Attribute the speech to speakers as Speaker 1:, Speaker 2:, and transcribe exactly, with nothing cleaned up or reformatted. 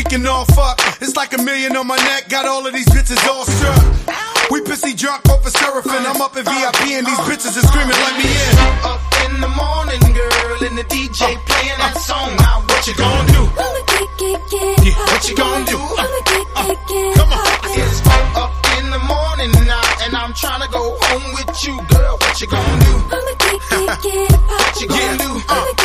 Speaker 1: speaking all fuck. It's like a million on my neck, got all of these bitches all struck. We pissy drunk off a seraphim. I'm up in V I P and these bitches are screaming, let me in.
Speaker 2: Up in the morning, girl, and the D J playing that song. Now what you gonna do?
Speaker 3: I'ma get, get, get
Speaker 2: Yeah, what you gonna do?
Speaker 3: I'ma get, get, get
Speaker 2: Come on. It's up in the morning now, and I'm trying to go home with you, girl. What you gonna do?
Speaker 3: I'ma get, get, get
Speaker 2: What you gonna do?
Speaker 3: I'ma